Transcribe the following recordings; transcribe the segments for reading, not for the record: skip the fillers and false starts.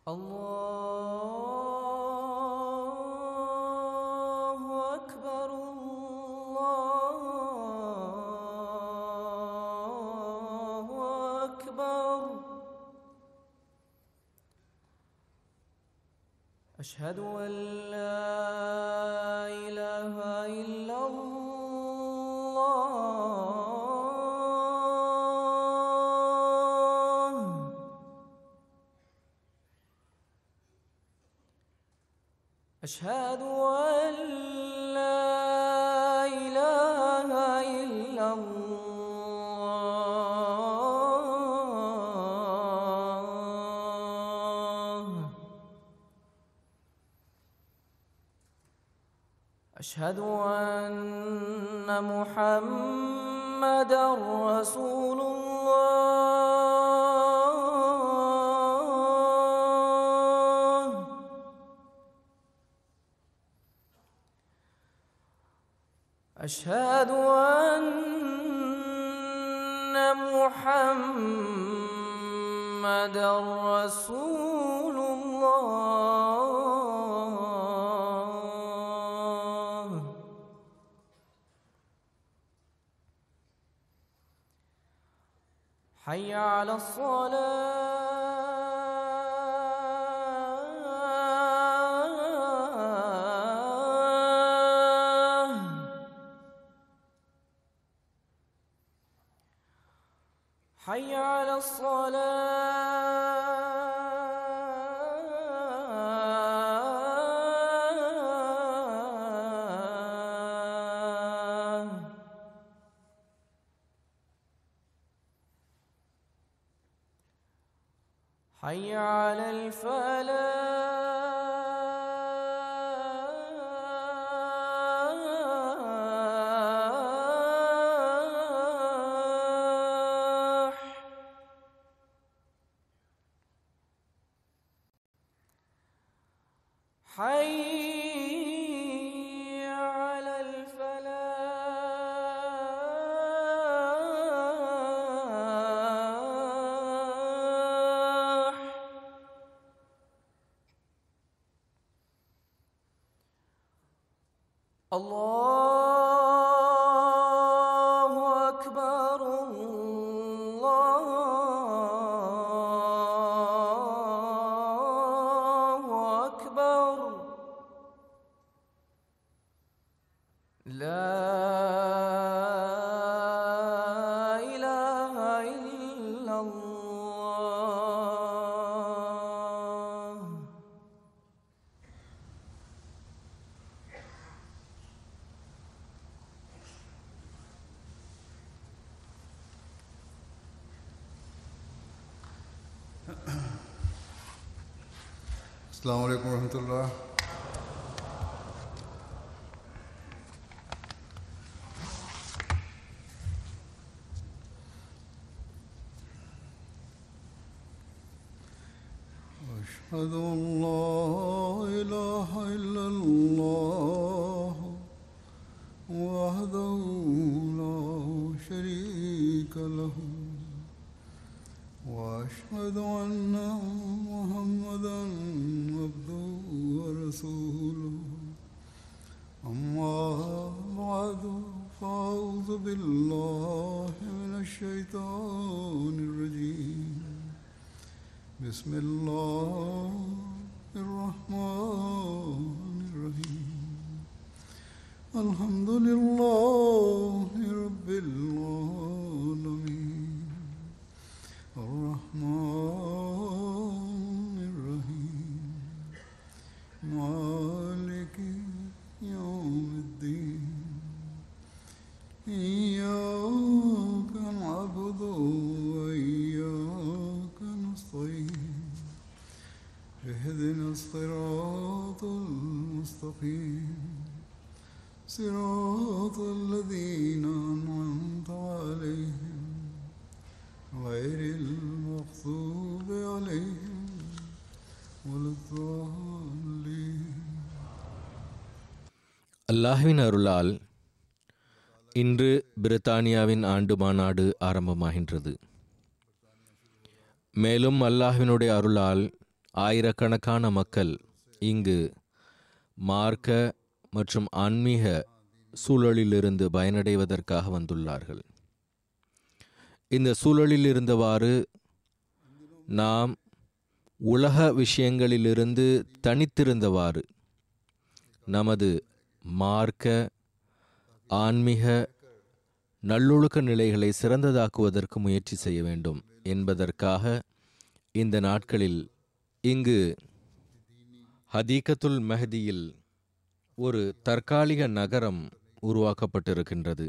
الله أكبر الله أكبر. أشهد أن لا إله إلا الله. أشهد أن لا إله إلا الله. أشهد أن محمدًا رسول الله. أشهد أن محمدًا رسول الله. حي على الصلاة. حي على الصلاة. حي على الفلاح. حي على الفلاح. الله أكبر الله أكبر. لا إله إلا الله. السلام عليكم ورحمة الله. أشهد أن لا إله إلا الله وحده لا شريك له وأشهد أن محمدًا عبده ورسوله. أما بعد فأعوذ بالله من الشيطان الرجيم. بسم الله الرحمن الرحيم. الحمد لله رب العالمين. الرحمن الرحيم. مالك يوم الدين. إياك نعبد وإياك نستعين. اهدنا الصراط المستقيم. صراط الذين أنعمت عليهم غير المغضوب عليهم ولا الضالين. அல்லாஹ்வின் அருளால் இன்று பிரித்தானியாவின் ஆண்டு மாநாடு ஆரம்பமாகின்றது. மேலும் அல்லாஹ்வினுடைய அருளால் ஆயிரக்கணக்கான மக்கள் இங்கு மார்க்க மற்றும் ஆன்மீக சூழலிலிருந்து பயனடைவதற்காக வந்துள்ளார்கள். இந்த சூழலில் இருந்தவாறு நாம் உலக விஷயங்களிலிருந்து தனித்திருந்தவாறு நமது மார்க்க ஆன்மீக நல்லொழுக்க நிலைகளை சிறந்ததாக்குவதற்கு முயற்சி செய்ய வேண்டும் என்பதற்காக இந்த நாட்களில் இங்கு ஹதீகத்துல் மெஹதியில் ஒரு தற்காலிக நகரம் உருவாக்கப்பட்டிருக்கின்றது.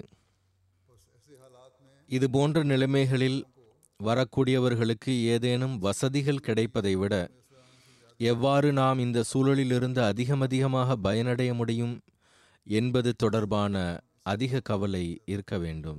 இது போன்ற நிலைமைகளில் வரக்கூடியவர்களுக்கு ஏதேனும் வசதிகள் கிடைப்பதை விட எவ்வாறு நாம் இந்த சூழலிலிருந்து அதிகமாக பயனடைய முடியும் என்பது தொடர்பான அதிக கவலை இருக்க வேண்டும்.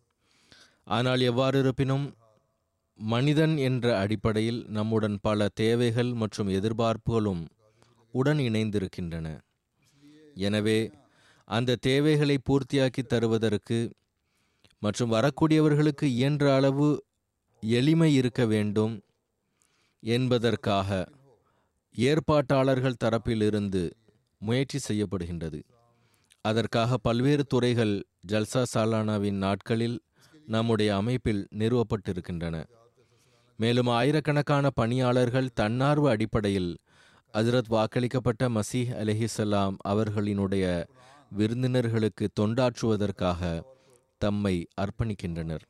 ஆனால் எவ்வாறு இருப்பினும் மனிதன் என்ற அடிப்படையில் நம்முடன் பல தேவைகள் மற்றும் எதிர்பார்ப்புகளும் உடன் இணைந்திருக்கின்றன. எனவே அந்த தேவைகளை பூர்த்தியாக்கி தருவதற்கு மற்றும் வரக்கூடியவர்களுக்கு இயன்ற அளவு எளிமை இருக்க வேண்டும் என்பதற்காக ஏற்பாட்டாளர்கள் தரப்பிலிருந்து முயற்சி செய்யப்படுகின்றது. அதற்காக பல்வேறு துறைகள் ஜல்சா சாலானாவின் நாட்களில் நம்முடைய அமைப்பில் நிறுவப்பட்டிருக்கின்றன. மேலும் ஆயிரக்கணக்கான பணியாளர்கள் தன்னார்வ அடிப்படையில் ஹஜ்ரத் வாக்களிக்கப்பட்ட மசீஹ் அலைஹிஸ்ஸலாம் அவர்களினுடைய விருந்தினர்களுக்கு தொண்டாற்றுவதற்காக தம்மை அர்ப்பணிக்கின்றனர்.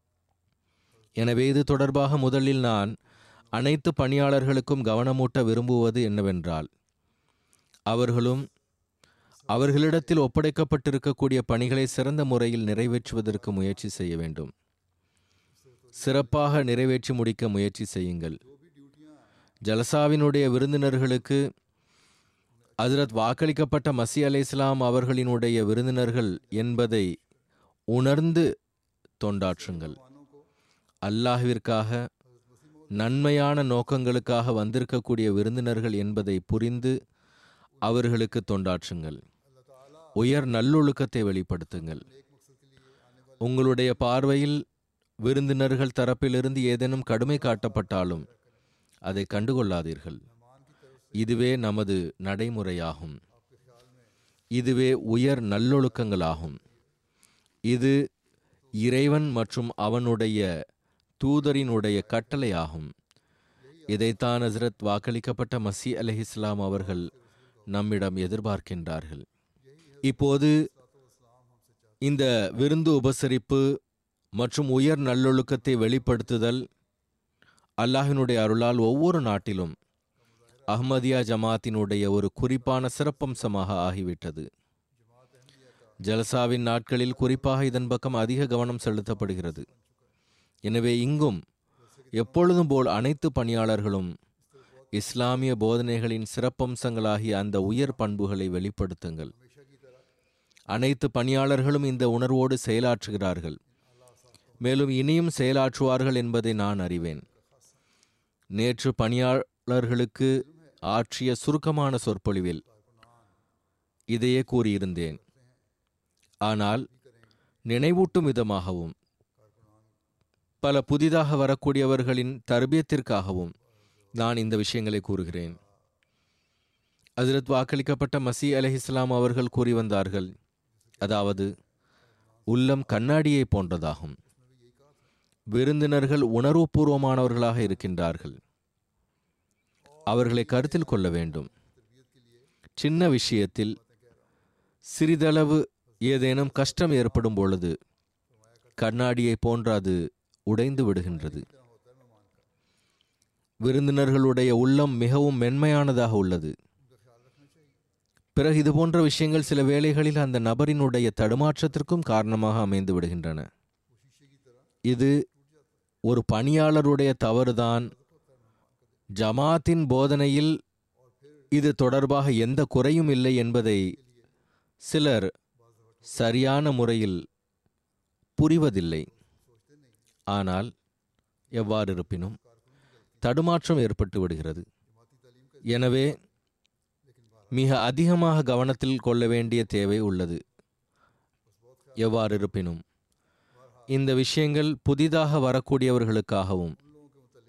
எனவே இது தொடர்பாக முதலில் நான் அனைத்து பணியாளர்களுக்கும் கவனமூட்ட விரும்புவது என்னவென்றால், அவர்களும் அவர்களிடத்தில் ஒப்படைக்கப்பட்டிருக்கக்கூடிய பணிகளை சிறந்த முறையில் நிறைவேற்றுவதற்கு முயற்சி செய்ய வேண்டும். சிறப்பாக நிறைவேற்றி முடிக்க முயற்சி செய்யுங்கள். ஜலசாவினுடைய விருந்தினர்களுக்கு ஹஜ்ரத் வாக்களிக்கப்பட்ட மசீஹ் அலைஹிஸ்ஸலாம் அவர்களினுடைய விருந்தினர்கள் என்பதை உணர்ந்து தொண்டாற்றுங்கள். அல்லாஹ்விற்காக நன்மையான நோக்கங்களுக்காக வந்திருக்கக்கூடிய விருந்தினர்கள் என்பதை புரிந்து அவர்களுக்கு தொண்டாற்றுங்கள். உயர் நல்லொழுக்கத்தை வெளிப்படுத்துங்கள். உங்களுடைய பார்வையில் விருந்தினர்கள் தரப்பிலிருந்து ஏதேனும் கடுமை காட்டப்பட்டாலும் அதை கண்டுகொள்ளாதீர்கள். இதுவே நமது நடைமுறையாகும். இதுவே உயர் நல்லொழுக்கங்களாகும். இது இறைவன் மற்றும் அவனுடைய தூதரினுடைய கட்டளையாகும். இதைத்தான் ஹஜ்ரத் வாக்களிக்கப்பட்ட மசீஹ் அலைஹிஸ்ஸலாம் அவர்கள் நம்மிடம் எதிர்பார்க்கின்றார்கள். இப்போது இந்த விருந்து உபசரிப்பு மற்றும் உயர் நல்லொழுக்கத்தை வெளிப்படுத்துதல் அல்லாஹினுடைய அருளால் ஒவ்வொரு நாட்டிலும் அஹ்மதியா ஜமாத்தினுடைய ஒரு குறிப்பான சிறப்பம்சமாக ஆகிவிட்டது. ஜல்சாவின் நாட்களில் குறிப்பாக இதன் பக்கம் அதிக கவனம் செலுத்தப்படுகிறது. எனவே இங்கும் எப்பொழுதும் போல் அனைத்து பணியாளர்களும் இஸ்லாமிய போதனைகளின் சிறப்பம்சங்களாகிய அந்த உயர் பண்புகளை வெளிப்படுத்துங்கள். அனைத்து பணியாளர்களும் இந்த உணர்வோடு செயலாற்றுகிறார்கள், மேலும் இனியும் செயலாற்றுவார்கள் என்பதை நான் அறிவேன். நேற்று பணியாளர்களுக்கு ஆற்றிய சுருக்கமான சொற்பொழிவில் இதையே கூறியிருந்தேன். ஆனால் நினைவூட்டும் விதமாகவும் பல புதிதாக வரக்கூடியவர்களின் தர்பியத்திற்காகவும் நான் இந்த விஷயங்களை கூறுகிறேன். ஹஜ்ரத் வாக்களிக்கப்பட்ட மசீஹ் அலைஹிஸ்ஸலாம் அவர்கள் கூறி வந்தார்கள், அதாவது உள்ளம் கண்ணாடியை போன்றதாகும். விருந்தினர்கள் உணர்வுபூர்வமானவர்களாக இருக்கின்றார்கள். அவர்களை கருத்தில் கொள்ள வேண்டும். சின்ன விஷயத்தில் சிறிதளவு ஏதேனும் கஷ்டம் ஏற்படும் பொழுது கண்ணாடியை போன்று அது உடைந்து விடுகின்றது. விருந்தினர்களுடைய உள்ளம் மிகவும் மென்மையானதாக உள்ளது. பிறகு இது போன்ற விஷயங்கள் சில வேளைகளில் அந்த நபரினுடைய தடுமாற்றத்திற்கும் காரணமாக அமைந்து விடுகின்றன. இது ஒரு பணியாளருடைய தவறுதான். ஜமாத்தின் போதனையில் இது தொடர்பாக எந்த குறையும் இல்லை என்பதை சிலர் சரியான முறையில் புரிவதில்லை. ஆனால் எவ்வாறு இருப்பினும் தடுமாற்றம் ஏற்பட்டு விடுகிறது. எனவே மிக அதிகமாக கவனத்தில் கொள்ள வேண்டிய தேவை உள்ளது. எவ்வாறு இருப்பினும் இந்த விஷயங்கள் புதிதாக வரக்கூடியவர்களுக்காகவும்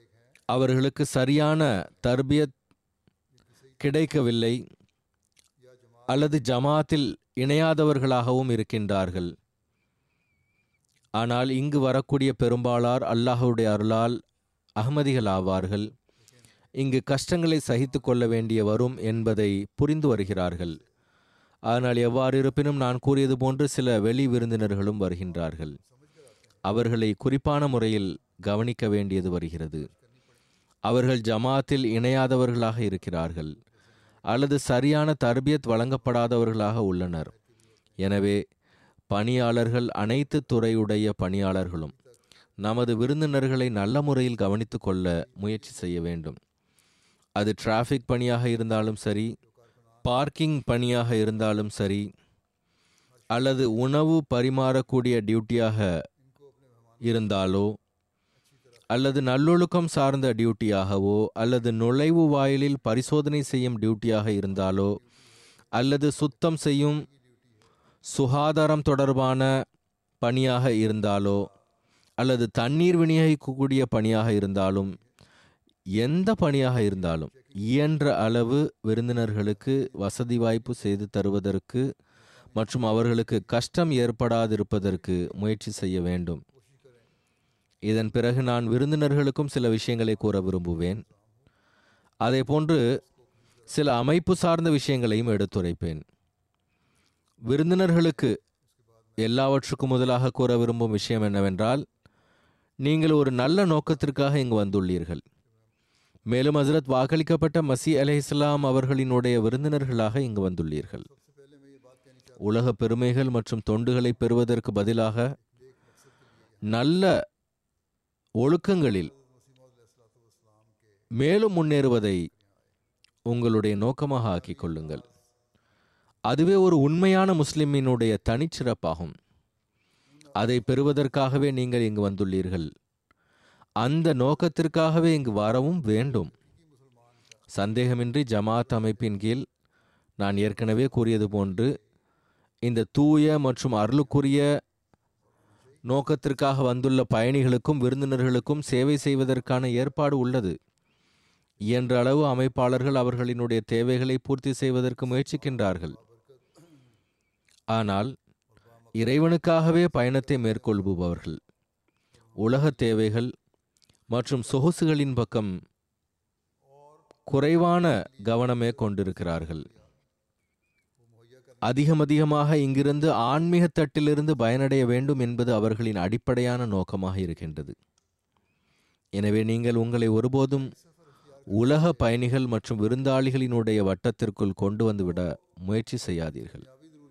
அவர்களுக்கு சரியான தர்பியத் கிடைக்கவில்லை அல்லது ஜமாத்தில் இணையாதவர்களாகவும் இருக்கின்றார்கள். ஆனால் இங்கு வரக்கூடிய பெரும்பாலார் அல்லாஹுடைய அருளால் அஹ்மதிகள் ஆவார்கள். இங்கு கஷ்டங்களை சகித்து கொள்ள வேண்டிய வரும் என்பதை புரிந்து வருகிறார்கள். ஆனால் எவ்வாறு இருப்பினும் நான் கூறியது போன்று சில வெளி விருந்தினர்களும் வருகின்றார்கள். அவர்களை குறிப்பான முறையில் கவனிக்க வேண்டியது வருகிறது. அவர்கள் ஜமாத்தில் இணையாதவர்களாக இருக்கிறார்கள் அல்லது சரியான தர்பியத் வழங்கப்படாதவர்களாக உள்ளனர். எனவே பணியாளர்கள், அனைத்து துறையுடைய பணியாளர்களும் நமது விருந்தினர்களை நல்ல முறையில் கவனித்து கொள்ள முயற்சி செய்ய வேண்டும். அது டிராஃபிக் பணியாக இருந்தாலும் சரி, பார்க்கிங் பணியாக இருந்தாலும் சரி, அல்லது உணவு பரிமாறக்கூடிய டியூட்டியாக இருந்தாலோ, அல்லது நல்லொழுக்கம் சார்ந்த டியூட்டியாகவோ, அல்லது நுழைவு வாயிலில் பரிசோதனை செய்யும் டியூட்டியாக இருந்தாலோ, அல்லது சுத்தம் செய்யும் சுகாதாரம் தொடர்பான பணியாக இருந்தாலோ, அல்லது தண்ணீர் விநியோகிக்கக்கூடிய பணியாக இருந்தாலும், எந்த பணியாக இருந்தாலும் இயன்ற அளவு விருந்தினர்களுக்கு வசதி வாய்ப்பு செய்து தருவதற்கு மற்றும் அவர்களுக்கு கஷ்டம் ஏற்படாதிருப்பதற்கு முயற்சி செய்ய வேண்டும். இதன் பிறகு நான் விருந்தினர்களுக்கும் சில விஷயங்களை கூற விரும்புவேன். அதே போன்று சில அமைப்பு சார்ந்த விஷயங்களையும் எடுத்துரைப்பேன். விருந்தினர்களுக்கு எல்லாவற்றுக்கும் முதலாக கூற விரும்பும் விஷயம் என்னவென்றால், நீங்கள் ஒரு நல்ல நோக்கத்திற்காக இங்கு வந்துள்ளீர்கள். மேலும் ஹசரத் வாக்களிக்கப்பட்ட மசி அலைஹிஸ்ஸலாம் அவர்களினுடைய விருந்தினர்களாக இங்கு வந்துள்ளீர்கள். உலக பெருமைகள் மற்றும் தொண்டுகளை பெறுவதற்கு பதிலாக நல்ல ஒழுக்கங்களில் மேலும் முன்னேறுவதை உங்களுடைய நோக்கமாக ஆக்கிக் கொள்ளுங்கள். அதுவே ஒரு உண்மையான முஸ்லிமினுடைய தனிச்சிறப்பாகும். அதை பெறுவதற்காகவே நீங்கள் இங்கு வந்துள்ளீர்கள். அந்த நோக்கத்திற்காகவே இங்கு வரவும் வேண்டும். சந்தேகமின்றி ஜமாத் அமைப்பின் கீழ் நான் ஏற்கனவே கூறியது போன்று இந்த தூய மற்றும் அருளுக்குரிய நோக்கத்திற்காக வந்துள்ள பயணிகளுக்கும் விருந்தினர்களுக்கும் சேவை செய்வதற்கான ஏற்பாடு உள்ளது. இயன்ற அளவு அமைப்பாளர்கள் அவர்களினுடைய தேவைகளை பூர்த்தி செய்வதற்கு முயற்சிக்கின்றார்கள். ஆனால் இறைவனுக்காகவே பயணத்தை மேற்கொள்பவர்கள் உலக தேவைகள் மற்றும் சொகுசுகளின் பக்கம் குறைவான கவனமே கொண்டிருக்கிறார்கள். அதிகமாக இங்கிருந்து ஆன்மீக தட்டிலிருந்து பயனடைய வேண்டும் என்பது அவர்களின் அடிப்படையான நோக்கமாக இருக்கின்றது. எனவே நீங்கள் உங்களை ஒருபோதும் உலக பயணிகள் மற்றும் விருந்தாளிகளினுடைய வட்டத்திற்குள் கொண்டு வந்துவிட முயற்சி செய்யாதீர்கள்.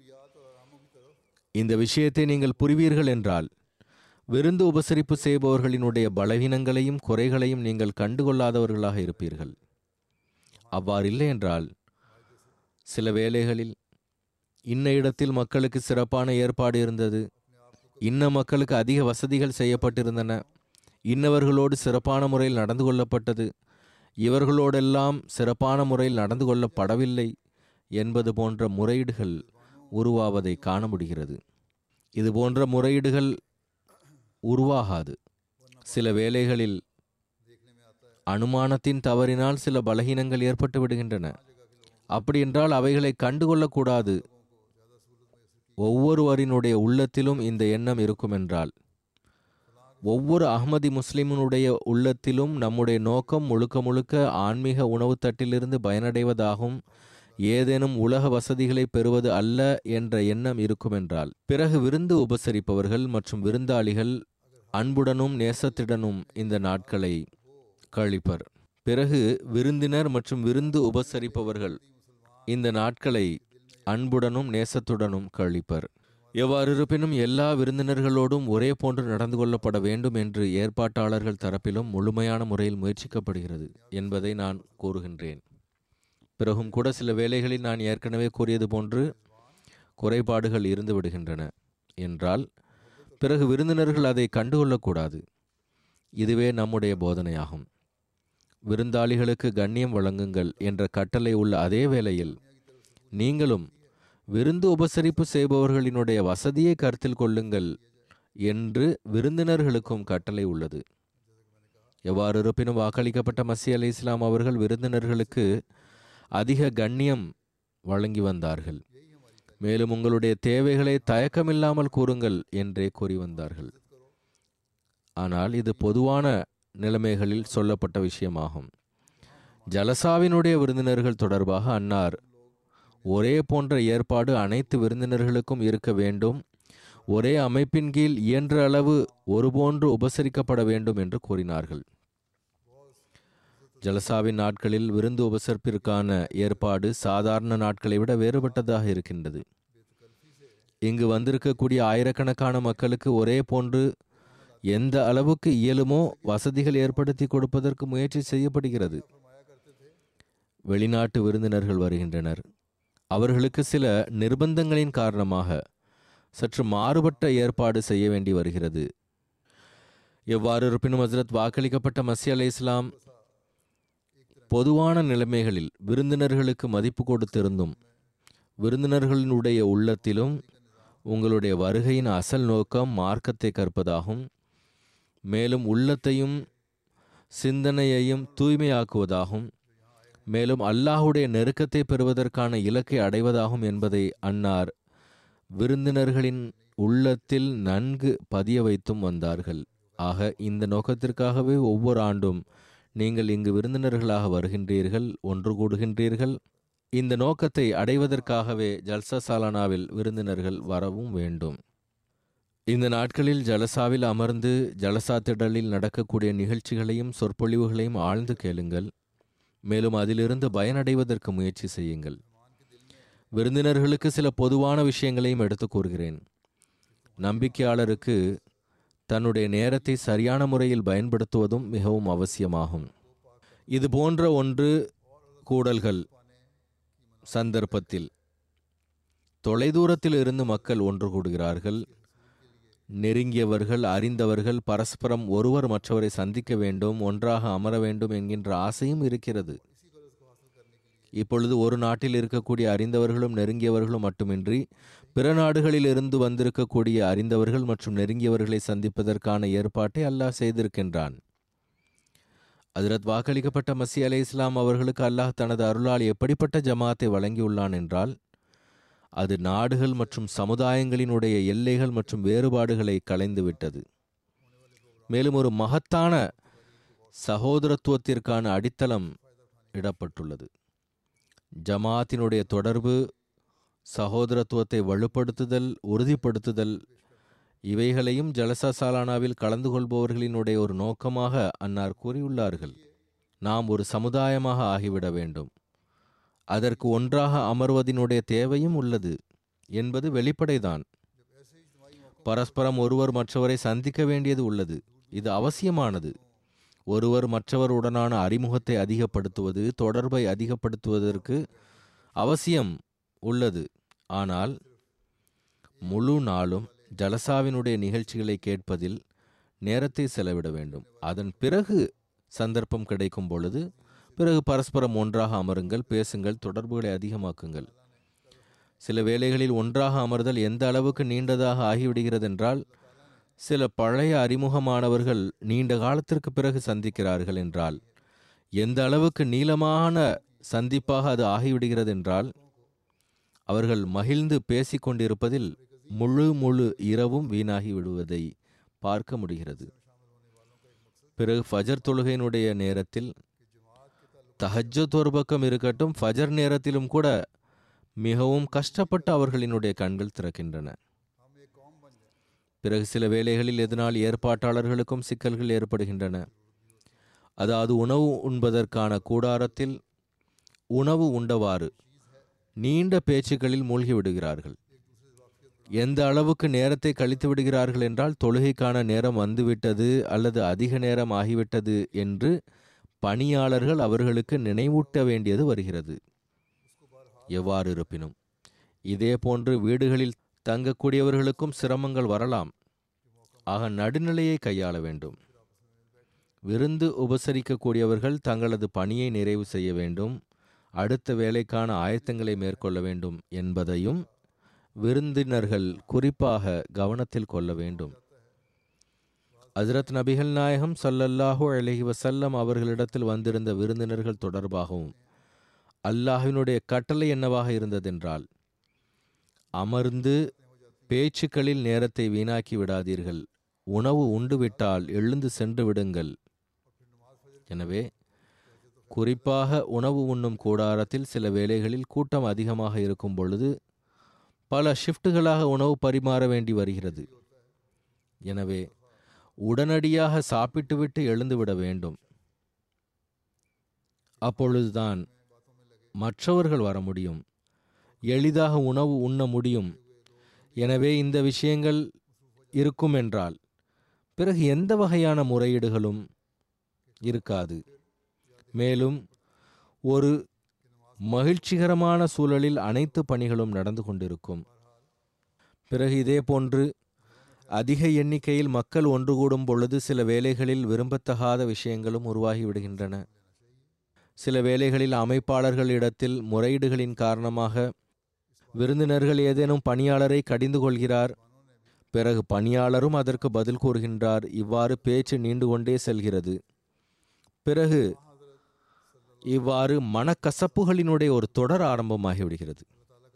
இந்த விஷயத்தை நீங்கள் புரிவீர்கள் என்றால், விருந்து உபசரிப்பு செய்பவர்களினுடைய பலவீனங்களையும் குறைகளையும் நீங்கள் கண்டுகொள்ளாதவர்களாக இருப்பீர்கள். அவ்வாறில்லை என்றால், சில வேளைகளில் இன்ன இடத்தில் மக்களுக்கு சிறப்பான ஏற்பாடு இருந்தது, இன்ன மக்களுக்கு அதிக வசதிகள் செய்யப்பட்டிருந்தன, இன்னவர்களோடு சிறப்பான முறையில் நடந்து கொள்ளப்பட்டது, இவர்களோடெல்லாம் சிறப்பான முறையில் நடந்து கொள்ளப்படவில்லை என்பது போன்ற முறையீடுகள் உருவாவதை காண முடிகிறது. இது போன்ற முறையீடுகள் உருவாகாது. சில வேளைகளில் அனுமானத்தின் தவறினால் சில பலகீனங்கள் ஏற்பட்டு விடுகின்றன. அப்படி என்றால் அவைகளை கண்டுகொள்ளக்கூடாது. ஒவ்வொருவரினுடைய உள்ளத்திலும் இந்த எண்ணம் இருக்கும் என்றால், ஒவ்வொரு அஹ்மதி முஸ்லிமினுடைய உள்ளத்திலும் நம்முடைய நோக்கம் முழுக்க முழுக்க ஆன்மீக உணவு தட்டிலிருந்து பயனடைவதாகும், ஏதேனும் உலக வசதிகளை பெறுவது அல்ல என்ற எண்ணம் இருக்குமென்றால், பிறகு விருந்து உபசரிப்பவர்கள் மற்றும் விருந்தாளிகள் அன்புடனும் நேசத்துடனும் இந்த நாட்களை கழிப்பர். பிறகு விருந்தினர் மற்றும் விருந்து உபசரிப்பவர்கள் இந்த நாட்களை அன்புடனும் நேசத்துடனும் கழிப்பர். எவ்வாறு இருப்பினும் எல்லா விருந்தினர்களோடும் ஒரே போன்று நடந்து கொள்ளப்பட வேண்டும் என்று ஏற்பாட்டாளர்கள் தரப்பிலும் முழுமையான முறையில் முயற்சிக்கப்படுகிறது என்பதை நான் கூறுகின்றேன். பிறகும் கூட சில வேளைகளில் நான் ஏற்கனவே கூறியது போன்று குறைபாடுகள் இருந்து விடுகின்றன என்றால், பிறகு விருந்தினர்கள் அதை கண்டுகொள்ளக்கூடாது. இதுவே நம்முடைய போதனையாகும். விருந்தாளிகளுக்கு கண்ணியம் வழங்குங்கள் என்ற கட்டளை உள்ள அதே வேளையில், நீங்களும் விருந்து உபசரிப்பு செய்பவர்களினுடைய வசதியை கருத்தில் கொள்ளுங்கள் என்று விருந்தினர்களுக்கும் கட்டளை உள்ளது. எவ்வாறு இருப்பினும் வாக்களிக்கப்பட்ட மசீஹ் அலைஹிஸ்ஸலாம் அவர்கள் விருந்தினர்களுக்கு அதிக கண்ணியம் வழங்கி வந்தார்கள். மேலும் உங்களுடைய தேவைகளை தயக்கமில்லாமல் கூறுங்கள் என்றே கூறி வந்தார்கள். ஆனால் இது பொதுவான நிலைமைகளில் சொல்லப்பட்ட விஷயமாகும். ஜலசாவினுடைய விருந்தினர்கள் தொடர்பாக அன்னார் ஒரே போன்ற ஏற்பாடு அனைத்து விருந்தினர்களுக்கும் இருக்க வேண்டும், ஒரே அமைப்பின் கீழ் இயன்ற அளவு ஒருபோன்று உபசரிக்கப்பட வேண்டும் என்று கூறினார்கள். ஜலசாவின் நாட்களில் விருந்து உபசரிப்பிற்கான ஏற்பாடு சாதாரண நாட்களை விட வேறுபட்டதாக இருக்கின்றது. இங்கு வந்திருக்கக்கூடிய ஆயிரக்கணக்கான மக்களுக்கு ஒரே போன்று எந்த அளவுக்கு இயலுமோ வசதிகள் ஏற்படுத்தி கொடுப்பதற்கு முயற்சி செய்யப்படுகிறது. வெளிநாட்டு விருந்தினர்கள் வருகின்றனர். அவர்களுக்கு சில நிர்பந்தங்களின் காரணமாக சற்று மாறுபட்ட ஏற்பாடு செய்ய வேண்டி வருகிறது. எவ்வாறு இருப்பினும் ஹஜ்ரத் வாக்களிக்கப்பட்ட மசீஹ் அலைஹிஸ்ஸலாம் பொதுவான நிலைமைகளில் விருந்தினர்களுக்கு மதிப்பு கொடுத்திருந்தும் விருந்தினர்களினுடைய உள்ளத்திலும் உங்களுடைய வருகையின் அசல் நோக்கம் மார்க்கத்தை கற்பதாகும், மேலும் உள்ளத்தையும் சிந்தனையையும் தூய்மையாக்குவதாகும், மேலும் அல்லாஹுடைய நெருக்கத்தை பெறுவதற்கான இலக்கை அடைவதாகும் என்பதை அன்னார் விருந்தினர்களின் உள்ளத்தில் நன்கு பதிய வைத்தும் வந்தார்கள். ஆக இந்த நோக்கத்திற்காகவே ஒவ்வொரு ஆண்டும் நீங்கள் இங்கு விருந்தினர்களாக வருகின்றீர்கள், ஒன்று கூடுகின்றீர்கள். இந்த நோக்கத்தை அடைவதற்காகவே ஜல்சா சாலானாவில் விருந்தினர்கள் வரவும் வேண்டும். இந்த நாட்களில் ஜலசாவில் அமர்ந்து ஜலசா திடலில் நடக்கக்கூடிய நிகழ்ச்சிகளையும் சொற்பொழிவுகளையும் ஆழ்ந்து கேளுங்கள். மேலும் அதிலிருந்து பயனடைவதற்கு முயற்சி செய்யுங்கள். விருந்தினர்களுக்கு சில பொதுவான விஷயங்களையும் எடுத்து கூறுகிறேன். நம்பிக்கையாளருக்கு தன்னுடைய நேரத்தை சரியான முறையில் பயன்படுத்துவதும் மிகவும் அவசியமாகும். இது போன்ற ஒன்று கூடல்கள் சந்தர்ப்பத்தில் தொலைதூரத்தில் இருந்து மக்கள் ஒன்று கூடுகிறார்கள். நெருங்கியவர்கள், அறிந்தவர்கள் பரஸ்பரம் ஒருவர் மற்றவரை சந்திக்க வேண்டும், ஒன்றாக அமர வேண்டும் என்கின்ற ஆசையும் இருக்கிறது. இப்பொழுது ஒரு நாட்டில் இருக்கக்கூடிய அறிந்தவர்களும் நெருங்கியவர்களும் மட்டுமின்றி பிற நாடுகளில் இருந்து வந்திருக்கக்கூடிய அறிந்தவர்கள் மற்றும் நெருங்கியவர்களை சந்திப்பதற்கான ஏற்பாட்டை அல்லாஹ் செய்திருக்கின்றான். ஹஜ்ரத் வாக்களிக்கப்பட்ட மசீஹ் அலைஹிஸ்ஸலாம் அவர்களுக்கு அல்லாஹ் தனது அருளால் எப்படிப்பட்ட ஜமாத்தை வழங்கியுள்ளான் என்றால், அது நாடுகள் மற்றும் சமுதாயங்களினுடைய எல்லைகள் மற்றும் வேறுபாடுகளை களைந்துவிட்டது. மேலும் ஒரு மகத்தான சகோதரத்துவத்திற்கான அடித்தளம் இடப்பட்டுள்ளது. ஜமாத்தினுடைய தொடர்பு, சகோதரத்துவத்தை வலுப்படுத்துதல், உறுதிப்படுத்துதல் இவைகளையும் ஜலசா சாலானாவில் கலந்து கொள்பவர்களினுடைய ஒரு நோக்கமாக அன்னார் கூறியுள்ளார்கள். நாம் ஒரு சமுதாயமாக ஆகிவிட வேண்டும், அதற்கு ஒன்றாக அமர்வதினுடைய தேவையும் உள்ளது என்பது வெளிப்படைதான். பரஸ்பரம் ஒருவர் மற்றவரை சந்திக்க வேண்டியது உள்ளது, இது அவசியமானது. ஒருவர் மற்றவருடனான அறிமுகத்தை அதிகப்படுத்துவது, தொடர்பை அதிகப்படுத்துவதற்கு அவசியம் உள்ளது. ஆனால் முழு நாளும் ஜலசாவினுடைய நிகழ்ச்சிகளை கேட்பதில் நேரத்தை செலவிட வேண்டும். அதன் பிறகு சந்தர்ப்பம் கிடைக்கும் பொழுது பிறகு பரஸ்பரம் ஒன்றாக அமருங்கள், பேசுங்கள், தொடர்புகளை அதிகமாக்குங்கள். சில வேளைகளில் ஒன்றாக அமர்தல் எந்த அளவுக்கு நீண்டதாக ஆகிவிடுகிறது என்றால், சில பழைய அறிமுகமானவர்கள் நீண்ட காலத்திற்கு பிறகு சந்திக்கிறார்கள் என்றால் எந்த அளவுக்கு நீளமான சந்திப்பாக அது ஆகிவிடுகிறது என்றால், அவர்கள் மகிழ்ந்து பேசிக்கொண்டிருப்பதில் முழு இரவும் வீணாகி விடுவதை பார்க்க முடிகிறது. பிறகு ஃபஜர் தொழுகையினுடைய நேரத்தில், தஹஜ்ஜுத் ஒரு பக்கம் இருக்கட்டும், ஃபஜர் நேரத்திலும் கூட மிகவும் கஷ்டப்பட்டு அவர்களினுடைய கண்கள் திறக்கின்றன. பிறகு சில வேளைகளில் இதனால் ஏற்பாட்டாளர்களுக்கும் சிக்கல்கள் ஏற்படுகின்றன. அதாவது உணவு உண்பதற்கான கூடாரத்தில் உணவு உண்டவாறு நீண்ட பேச்சுக்களில் மூழ்கி விடுகிறார்கள். எந்த அளவுக்கு நேரத்தை கழித்து விடுகிறார்கள் என்றால், தொழுகைக்கான நேரம் வந்துவிட்டது அல்லது அதிக நேரம் ஆகிவிட்டது என்று பணியாளர்கள் அவர்களுக்கு நினைவூட்ட வேண்டியது வருகிறது. எவ்வாறு இருப்பினும் இதே போன்று வீடுகளில் தங்கக்கூடியவர்களுக்கும் சிரமங்கள் வரலாம். ஆக நடுநிலையை கையாள வேண்டும். விருந்து உபசரிக்கக்கூடியவர்கள் தங்களது பணியை நிறைவு செய்ய வேண்டும், அடுத்த வேலைக்கான ஆயத்தங்களை மேற்கொள்ள வேண்டும் என்பதையும் விருந்தினர்கள் குறிப்பாக கவனத்தில் கொள்ள வேண்டும். ஹஜ்ரத் நபிகள் நாயகம் ஸல்லல்லாஹு அலைஹி வஸல்லம் அவர்களிடத்தில் வந்திருந்த விருந்தினர்கள் தொடர்பாகவும் அல்லாஹ்வினுடைய கட்டளை என்னவாக இருந்ததென்றால், அமர்ந்து பேச்சுக்களில் நேரத்தை வீணாக்கி விடாதீர்கள், உணவு உண்டுவிட்டால் எழுந்து சென்று விடுங்கள். எனவே குறிப்பாக உணவு உண்ணும் கூடாரத்தில் சில வேளைகளில் கூட்டம் அதிகமாக இருக்கும் பொழுது பல ஷிஃப்ட்டுகளாக உணவு பரிமாற வேண்டி வருகிறது. எனவே உடனடியாக சாப்பிட்டுவிட்டு எழுந்துவிட வேண்டும். அப்பொழுதுதான் மற்றவர்கள் வர முடியும், எளிதாக உணவு உண்ண முடியும். எனவே இந்த விஷயங்கள் இருக்கும் என்றால் பிறகு எந்த வகையான முறையீடுகளும் இருக்காது. மேலும் ஒரு மகிழ்ச்சிகரமான சூழலில் அனைத்து பணிகளும் நடந்து கொண்டிருக்கும். பிறகு இதே போன்று அதிக எண்ணிக்கையில் மக்கள் ஒன்று கூடும் பொழுது சில வேளைகளில் விரும்பத்தகாத விஷயங்களும் உருவாகிவிடுகின்றன. சில வேளைகளில் அமைப்பாளர்களிடத்தில் முறையீடுகளின் காரணமாக விருந்தினர்கள் ஏதேனும் பணியாளரை கடிந்து கொள்கிறார். பிறகு பணியாளரும் அதற்கு பதில் கூறுகின்றார். இவ்வாறு பேச்சு நீண்டு கொண்டே செல்கிறது. பிறகு இவ்வாறு மனக்கசப்புகளினுடைய ஒரு தொடர் ஆரம்பமாகிவிடுகிறது.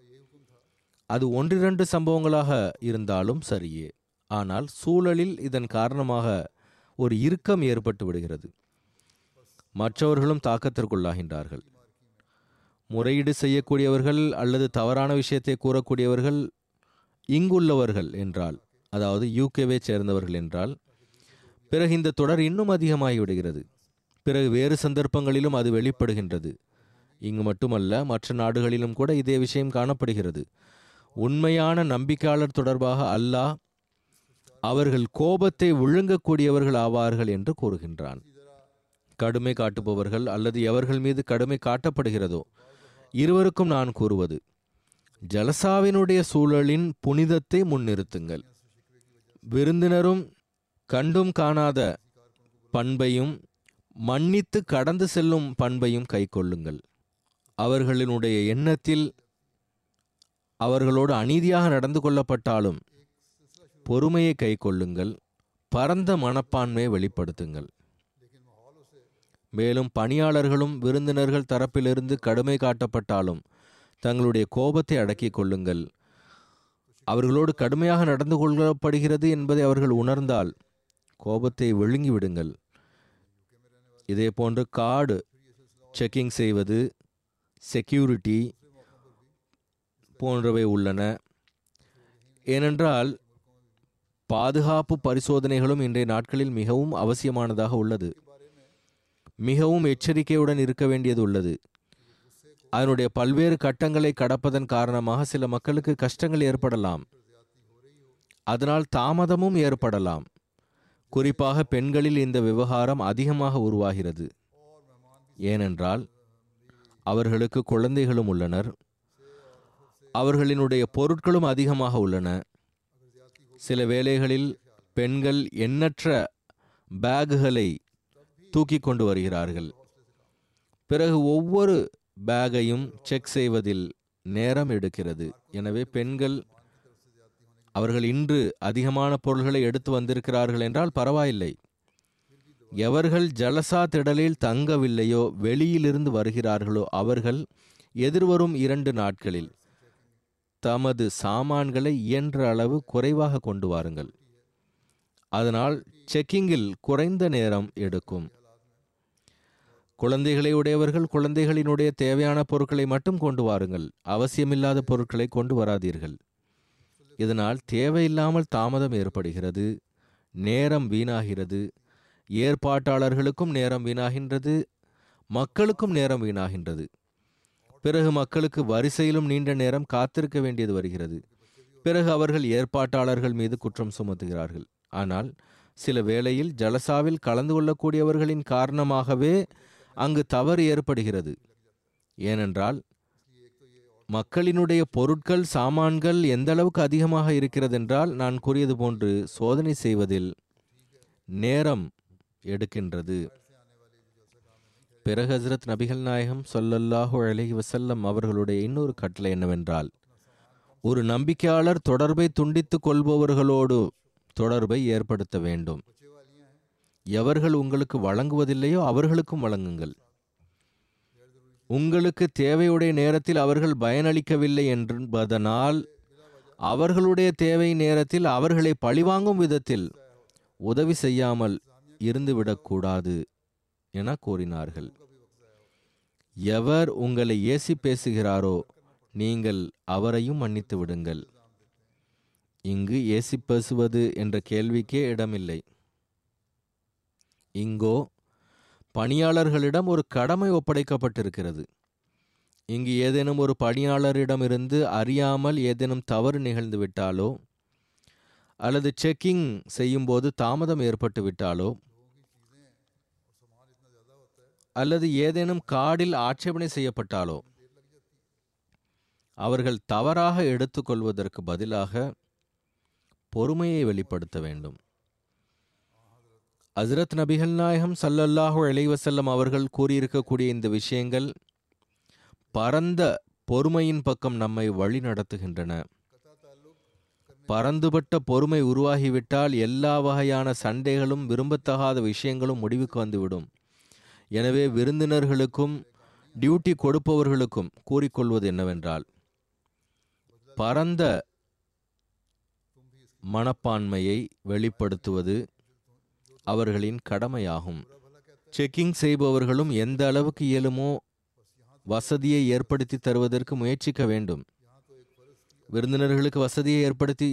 அது ஒன்றிரண்டு சம்பவங்களாக இருந்தாலும் சரியே, ஆனால் சூழலில் இதன் காரணமாக ஒரு இறுக்கம் ஏற்பட்டு விடுகிறது. மற்றவர்களும் தாக்கத்திற்குள்ளாகின்றார்கள். முறையீடு செய்யக்கூடியவர்கள் அல்லது தவறான விஷயத்தை கூறக்கூடியவர்கள் இங்குள்ளவர்கள் என்றால், அதாவது யூகேவை சேர்ந்தவர்கள் என்றால், பிறகு இந்த தொடர் இன்னும் அதிகமாகிவிடுகிறது. பிறகு வேறு சந்தர்ப்பங்களிலும் அது வெளிப்படுகின்றது. இங்கு மட்டுமல்ல, மற்ற நாடுகளிலும் கூட இதே விஷயம் காணப்படுகிறது. உண்மையான நம்பிக்கையாளர் தொடர்பாக அல்லாஹ் அவர்கள் கோபத்தை விழுங்கக்கூடியவர்கள் ஆவார்கள் என்று கூறுகின்றான். கடுமை காட்டுபவர்கள் அல்லது எவர்கள் மீது கடுமை காட்டப்படுகிறதோ இருவருக்கும் நான் கூறுவது, ஜலசாவினுடைய சூழலின் புனிதத்தை முன்னிறுத்துங்கள். விருந்தினரும் கண்டும் காணாத பண்பையும் மன்னித்து கடந்து செல்லும் பண்பையும் கை கொள்ளுங்கள். அவர்களினுடைய எண்ணத்தில் அவர்களோடு அநீதியாக நடந்து கொள்ளப்பட்டாலும் பொறுமையை கை கொள்ளுங்கள், பரந்த மனப்பான்மையை வெளிப்படுத்துங்கள். மேலும் பணியாளர்களும் விருந்தினர்கள் தரப்பிலிருந்து கடுமை காட்டப்பட்டாலும் தங்களுடைய கோபத்தை அடக்கிக் கொள்ளுங்கள். அவர்களோடு கடுமையாக நடந்து கொள்ளப்படுகிறது என்பதை அவர்கள் உணர்ந்தால் கோபத்தை விழுங்கிவிடுங்கள். இதே போன்று கார்டு செக்கிங் செய்வது, செக்யூரிட்டி போன்றவை உள்ளன. ஏனென்றால் பாதுகாப்பு பரிசோதனைகளும் இன்றைய நாட்களில் மிகவும் அவசியமானதாக உள்ளது. மிகவும் எச்சரிக்கையுடன் இருக்க வேண்டியது உள்ளது. அதனுடைய பல்வேறு கட்டங்களை கடப்பதன் காரணமாக சில மக்களுக்கு கஷ்டங்கள் ஏற்படலாம். அதனால் தாமதமும் ஏற்படலாம். குறிப்பாக பெண்களில் இந்த விவகாரம் அதிகமாக உருவாகிறது. ஏனென்றால் அவர்களுக்கு குழந்தைகளும் உள்ளனர், அவர்களினுடைய பொருட்களும் அதிகமாக உள்ளன. சில வேளைகளில் பெண்கள் எண்ணற்ற பேக்குகளை தூக்கி கொண்டு வருகிறார்கள். பிறகு ஒவ்வொரு பேக்கையும் செக் செய்வதில் நேரம் எடுக்கிறது. எனவே பெண்கள் அவர்கள் இன்று அதிகமான பொருள்களை எடுத்து வந்திருக்கிறார்கள் என்றால் பரவாயில்லை. எவர்கள் ஜலசா திடலில் தங்கவில்லையோ, வெளியிலிருந்து வருகிறார்களோ, அவர்கள் எதிர்வரும் 2 நாட்களில் தமது சாமான்களை இயன்ற அளவு குறைவாக கொண்டு வாருங்கள். அதனால் செக்கிங்கில் குறைந்த நேரம் எடுக்கும். குழந்தைகளை உடையவர்கள் குழந்தைகளினுடைய தேவையான பொருட்களை மட்டும் கொண்டு வாருங்கள். அவசியமில்லாத பொருட்களை கொண்டு வராதீர்கள். இதனால் தேவையில்லாமல் தாமதம் ஏற்படுகிறது, நேரம் வீணாகிறது. ஏற்பாட்டாளர்களுக்கும் நேரம் வீணாகின்றது, மக்களுக்கும் நேரம் வீணாகின்றது. பிறகு மக்களுக்கு வரிசையிலும் நீண்ட நேரம் காத்திருக்க வேண்டியது வருகிறது. பிறகு அவர்கள் ஏற்பாட்டாளர்கள் மீது குற்றம் சுமத்துகிறார்கள். ஆனால் சில வேளையில் ஜலசாவில் கலந்து கொள்ளக்கூடியவர்களின் காரணமாகவே அங்கு தவறு ஏற்படுகிறது. ஏனென்றால் மக்களினுடைய பொருட்கள், சாமான்கள் எந்த அளவுக்கு அதிகமாக இருக்கிறது என்றால், நான் கூறியது போன்று சோதனை செய்வதில் நேரம் எடுக்கின்றது. பிறகு ஹஜ்ரத் நபிகள் நாயகம் ஸல்லல்லாஹு அலைஹி வஸல்லம் அவர்களுடைய இன்னொரு கட்டளை என்னவென்றால், ஒரு நம்பிக்கையாளர் தொடர்பை துண்டித்துக் கொள்பவர்களோடு தொடர்பை ஏற்படுத்த வேண்டும். எவர்கள் உங்களுக்கு வழங்குவதில்லையோ அவர்களுக்கும் வழங்குங்கள். உங்களுக்கு தேவையுடைய நேரத்தில் அவர்கள் பயனளிக்கவில்லை என்பதனால் அவர்களுடைய தேவை நேரத்தில் அவர்களை பழிவாங்கும் விதத்தில் உதவி செய்யாமல் இருந்துவிடக்கூடாது என கூறினார்கள். எவர் உங்களை ஏசி பேசுகிறாரோ நீங்கள் அவரையும் மன்னித்து விடுங்கள். இங்கு ஏசி பேசுவது என்ற கேள்விக்கே இடமில்லை. இங்கோ பணியாளர்களிடம் ஒரு கடமை ஒப்படைக்கப்பட்டிருக்கிறது. இங்கு ஏதேனும் ஒரு பணியாளரிடமிருந்து அறியாமல் ஏதேனும் தவறு நிகழ்ந்து விட்டாலோ அல்லது செக்கிங் செய்யும்போது தாமதம் ஏற்பட்டு விட்டாலோ அல்லது ஏதேனும் கார்டில் ஆட்சேபனை செய்யப்பட்டாலோ அவர்கள் தவறாக எடுத்துக்கொள்வதற்கு பதிலாக பொறுமையை வெளிப்படுத்த வேண்டும். ஹஸ்ரத் நபிகள் நாயகம் ஸல்லல்லாஹு அலைஹி வஸல்லம் அவர்கள் கூறியிருக்கக்கூடிய இந்த விஷயங்கள் பரந்த பொறுமையின் பக்கம் நம்மை வழி நடத்துகின்றன. பரந்துபட்ட பொறுமை உருவாகிவிட்டால் எல்லா வகையான சண்டைகளும் விரும்பத்தகாத விஷயங்களும் முடிவுக்கு வந்துவிடும். எனவே விருந்தினர்களுக்கும் டியூட்டி கொடுப்பவர்களுக்கும் கூறிக்கொள்வது என்னவென்றால், பரந்த மனப்பான்மையை வெளிப்படுத்துவது அவர்களின் கடமையாகும். செக்கிங் செய்பவர்களும் எந்த அளவுக்கு இயலுமோ வசதியை ஏற்படுத்தி தருவதற்கு முயற்சிக்க வேண்டும். விருந்தினர்களுக்கு வசதியை ஏற்படுத்தி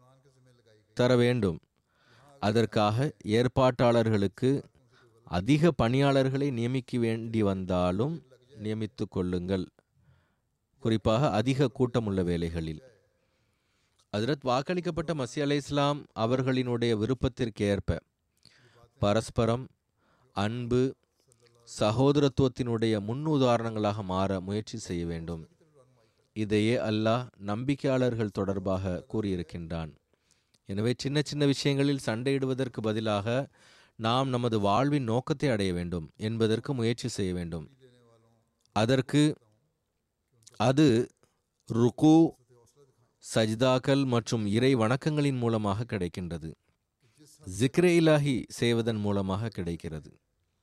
தர வேண்டும். அதற்காக ஏற்பாட்டாளர்களுக்கு அதிக பணியாளர்களை நியமிக்க வேண்டி வந்தாலும் நியமித்து கொள்ளுங்கள், குறிப்பாக அதிக கூட்டமுள்ள வேலைகளில். ஹஜ்ரத் வாக்களிக்கப்பட்ட மஸீஹ் அலைஹிஸ்ஸலாம் அவர்களினுடைய விருப்பத்திற்கு ஏற்ப பரஸ்பரம் அன்பு சகோதரத்துவத்தினுடைய முன்னுதாரணங்களாக மாற முயற்சி செய்ய வேண்டும். இதையே அல்லாஹ் நம்பிக்கையாளர்கள் தொடர்பாக கூறியிருக்கின்றான். எனவே சின்ன சின்ன விஷயங்களில் சண்டையிடுவதற்கு பதிலாக நாம் நமது வாழ்வின் நோக்கத்தை அடைய வேண்டும் என்பதற்கு முயற்சி செய்ய வேண்டும். அதற்கு அது ருக்கு, சஜ்தாக்கள் மற்றும் இறை வணக்கங்களின் மூலமாக கிடைக்கின்றது. ஜிக்ரே இலாஹி செய்வதன் மூலமாக கிடைக்கிறது.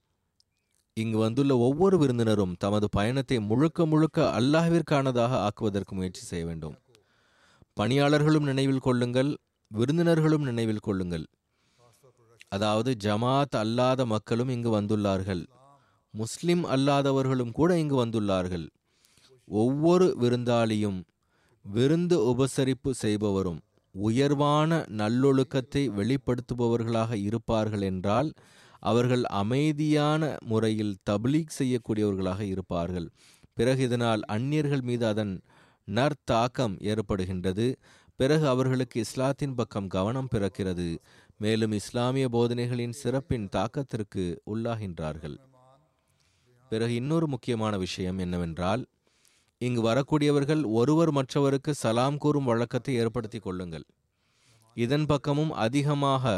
இங்கு வந்துள்ள ஒவ்வொரு விருந்தினரும் தமது பயணத்தை முழுக்க முழுக்க அல்லாஹ்விற்கானதாக ஆக்குவதற்கு முயற்சி செய்ய வேண்டும். பணியாளர்களும் நினைவில் கொள்ளுங்கள், விருந்தினர்களும் நினைவில் கொள்ளுங்கள். அதாவது ஜமாத் அல்லாத மக்களும் இங்கு வந்துள்ளார்கள், முஸ்லிம் அல்லாதவர்களும் கூட இங்கு வந்துள்ளார்கள். ஒவ்வொரு விருந்தாளியும் விருந்து உபசரிப்பு செய்பவரும் உயர்வான நல்லொழுக்கத்தை வெளிப்படுத்துபவர்களாக இருப்பார்கள் என்றால் அவர்கள் அமைதியான முறையில் தப்லீக் செய்யக்கூடியவர்களாக இருப்பார்கள். பிறகு இதனால் அந்நியர்கள் மீது அதன் நற்தாக்கம் ஏற்படுகின்றது. பிறகு அவர்களுக்கு இஸ்லாத்தின் பக்கம் கவனம் பிறக்கிறது. மேலும் இஸ்லாமிய போதனைகளின் சிறப்பின் தாக்கத்திற்கு உள்ளாகின்றார்கள். பிறகு இன்னொரு முக்கியமான விஷயம் என்னவென்றால், இங்கு வரக்கூடியவர்கள் ஒருவர் மற்றவருக்கு சலாம் கூறும் வழக்கத்தை ஏற்படுத்தி கொள்ளுங்கள். இதன் பக்கமும் அதிகமாக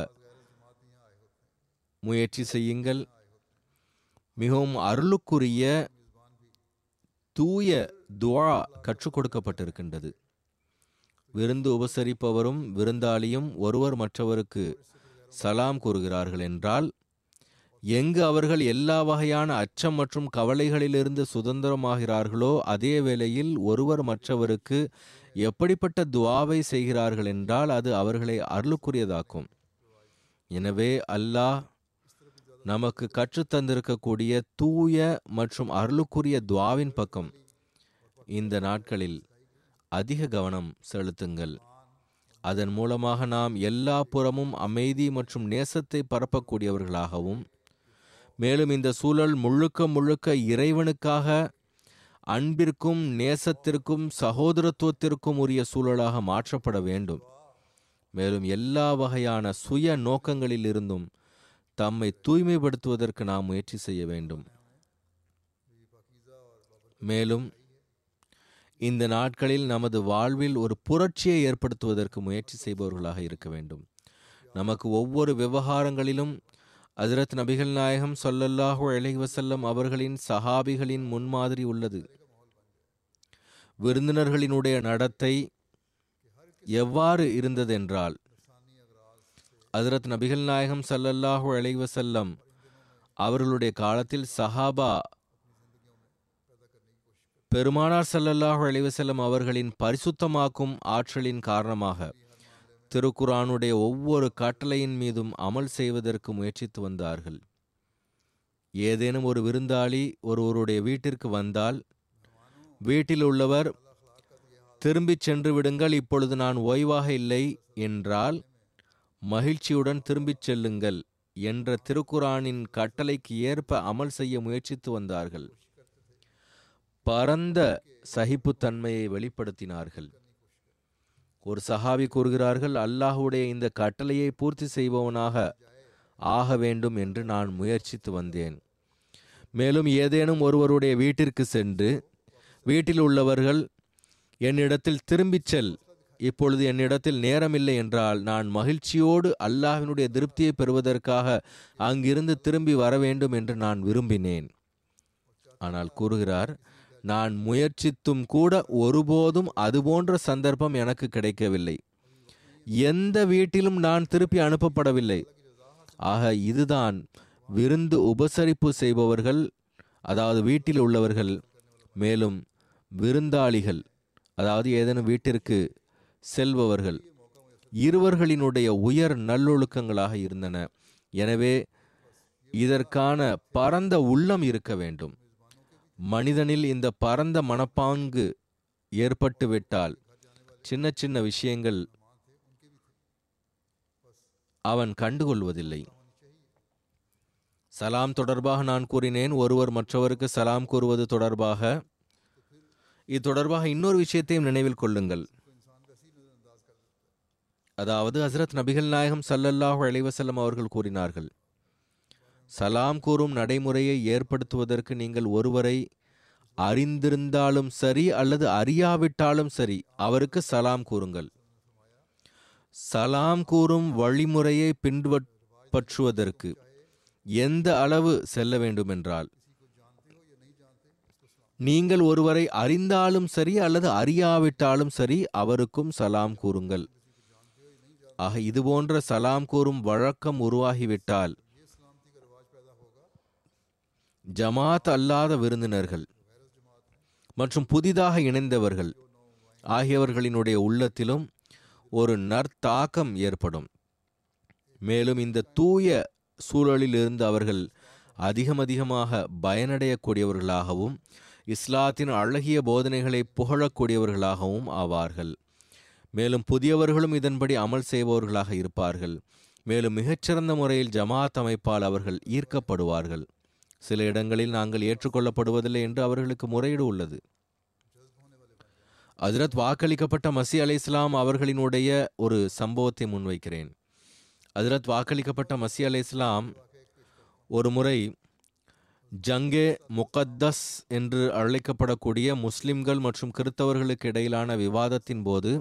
முயற்சி செய்யுங்கள். மிகவும் அருளுக்குரிய தூய துஆ கற்றுக் கொடுக்கப்பட்டிருக்கின்றது. விருந்து உபசரிப்பவரும் விருந்தாளியும் ஒருவர் மற்றவருக்கு சலாம் கூறுகிறார்கள் என்றால், எங்கு அவர்கள் எல்லா வகையான அச்சம் மற்றும் கவலைகளிலிருந்து சுதந்திரமாகிறார்களோ அதே வேளையில் ஒருவர் மற்றவருக்கு எப்படிப்பட்ட துஆவை செய்கிறார்கள் என்றால் அது அவர்களை அருளுக்குரியதாக்கும். எனவே அல்லாஹ் நமக்கு கற்றுத்தந்திருக்கக்கூடிய தூய மற்றும் அருளுக்குரிய துஆவின் பக்கம் இந்த நாட்களில் அதிக கவனம் செலுத்துங்கள். அதன் மூலமாக நாம் எல்லா புறமும் அமைதி மற்றும் நேசத்தை பரப்பக்கூடியவர்களாகவும், மேலும் இந்த சூழல் முழுக்க முழுக்க இறைவனுக்காக அன்பிற்கும் நேசத்திற்கும் சகோதரத்துவத்திற்கும் உரிய சூழலாக மாற்றப்பட வேண்டும். மேலும் எல்லா வகையான சுய நோக்கங்களில் இருந்தும் தம்மை தூய்மைப்படுத்துவதற்கு நாம் முயற்சி செய்ய வேண்டும். மேலும் இந்த நாட்களில் நமது வாழ்வில் ஒரு புரட்சியை ஏற்படுத்துவதற்கு முயற்சி செய்பவர்களாக இருக்க வேண்டும். நமக்கு ஒவ்வொரு விவகாரங்களிலும் ஹஜ்ரத் நபிகள் நாயகம் ஸல்லல்லாஹு அலைஹி வஸல்லம் அவர்களின் சஹாபிகளின் முன்மாதிரி உள்ளது. விருந்தினர்களினுடைய நடத்தை எவ்வாறு இருந்ததென்றால், ஹஜ்ரத் நபிகள் நாயகம் ஸல்லல்லாஹு அலைஹி வஸல்லம் அவர்களுடைய காலத்தில் சஹாபா பெருமானார் ஸல்லல்லாஹு அலைஹி வஸல்லம் அவர்களின் பரிசுத்தமாக்கும் ஆற்றலின் காரணமாக திருக்குர்ஆனுடைய ஒவ்வொரு கட்டளையின் மீதும் அமல் செய்வதற்கு முயற்சித்து வந்தார்கள். ஏதேனும் ஒரு விருந்தாளி ஒருவருடைய வீட்டிற்கு வந்தால் வீட்டில் உள்ளவர் திரும்பிச் சென்று விடுங்கள், இப்பொழுது நான் ஓய்வாக இல்லை என்றால் மகிழ்ச்சியுடன் திரும்பிச் செல்லுங்கள் என்ற திருக்குர்ஆனின் கட்டளைக்கு ஏற்ப அமல் செய்ய முயற்சித்து வந்தார்கள். பரந்த சகிப்புத்தன்மையை வெளிப்படுத்தினார்கள். ஒரு சஹாபி கூறுகிறார்கள், அல்லாஹ்வுடைய இந்த கட்டளையை பூர்த்தி செய்பவனாக ஆக வேண்டும் என்று நான் முயற்சித்து வந்தேன். மேலும் ஏதேனும் ஒருவருடைய வீட்டிற்கு சென்று வீட்டில் உள்ளவர்கள் என்னிடத்தில் திரும்பிச் செல், இப்பொழுது என்னிடத்தில் நேரமில்லை என்றால் நான் மகிழ்ச்சியோடு அல்லாஹ்வினுடைய திருப்தியை பெறுவதற்காக அங்கிருந்து திரும்பி வர வேண்டும் என்று நான் விரும்பினேன். ஆனால் கூறுகிறார், நான் முயற்சித்தும் கூட ஒருபோதும் அதுபோன்ற சந்தர்ப்பம் எனக்கு கிடைக்கவில்லை. எந்த வீட்டிலும் நான் திருப்பி அனுப்பப்படவில்லை. ஆக இதுதான் விருந்து உபசரிப்பு செய்பவர்கள், அதாவது வீட்டில் உள்ளவர்கள், மேலும் விருந்தாளிகள், அதாவது ஏதேனும் வீட்டிற்கு செல்பவர்கள், இருவர்களினுடைய உயர் நல்லொழுக்கங்களாக இருந்தன. எனவே இதற்கான பரந்த உள்ளம் இருக்க வேண்டும். மனிதனில் இந்த பரந்த மனப்பாங்கு ஏற்பட்டுவிட்டால் சின்ன சின்ன விஷயங்கள் அவன் கண்டுகொள்வதில்லை. சலாம் தொடர்பாக நான் கூறினேன். ஒருவர் மற்றவருக்கு சலாம் கூறுவது தொடர்பாக, இது தொடர்பாக இன்னொரு விஷயத்தையும் நினைவில் கொள்ளுங்கள். அதாவது ஹஜ்ரத் நபிகள் நாயகம் ஸல்லல்லாஹு அலைஹி வஸல்லம் அவர்கள் கூறினார்கள், சலாம் கூறும் நடைமுறையை ஏற்படுத்துவதற்கு நீங்கள் ஒருவரை அறிந்திருந்தாலும் சரி அல்லது அறியாவிட்டாலும் சரி அவருக்கு சலாம் கூறுங்கள். சலாம் கூறும் வழிமுறையை பின்பற்றுவதற்கு எந்த அளவு செல்ல வேண்டுமென்றால், நீங்கள் ஒருவரை அறிந்தாலும் சரி அல்லது அறியாவிட்டாலும் சரி அவருக்கும் சலாம் கூறுங்கள். ஆக இதுபோன்ற சலாம் கூறும் வழக்கம் உருவாகிவிட்டால் ஜமாத் அல்லாத விருந்தினர்கள் மற்றும் புதிதாக இணைந்தவர்கள் ஆகியவர்களினுடைய உள்ளத்திலும் ஒரு நற்தாக்கம் ஏற்படும். மேலும் இந்த தூய சூழலிலிருந்து அவர்கள் அதிகமாக பயனடையக்கூடியவர்களாகவும் இஸ்லாத்தின் அழகிய போதனைகளை புகழக்கூடியவர்களாகவும் ஆவார்கள். மேலும் புதியவர்களும் இதன்படி அமல் செய்பவர்களாக இருப்பார்கள். மேலும் மிகச்சிறந்த முறையில் ஜமாத் அமைப்பால் அவர்கள் ஈர்க்கப்படுவார்கள். சில இடங்களில் நாங்கள் ஏற்றுக்கொள்ளப்படுவதில்லை என்று அவர்களுக்கு முறையீடு உள்ளது. ஹஜ்ரத் வாக்களிக்கப்பட்ட மஸீஹ் அலைஹிஸ்ஸலாம் அவர்களினுடைய ஒரு சம்பவத்தை முன்வைக்கிறேன். ஹஜ்ரத் வாக்களிக்கப்பட்ட மஸீஹ் அலைஹிஸ்ஸலாம் ஒரு முறை ஜங்கே முகத்தஸ் என்று அழைக்கப்படக்கூடிய முஸ்லிம்கள் மற்றும் கிறிஸ்தவர்களுக்கு இடையிலான விவாதத்தின் போது